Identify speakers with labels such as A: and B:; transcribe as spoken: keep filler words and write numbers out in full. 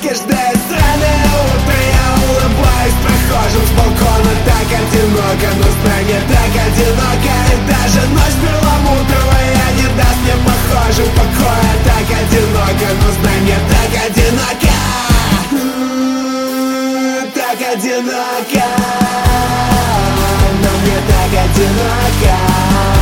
A: Каждое сраное утро я улыбаюсь прохожим с балкона. Так одиноко, но знай, не так одиноко. И даже ночь перламутровая не даст мне похожим покоя. Так одиноко, но знай, мне так одиноко. Так одиноко, но мне так одиноко.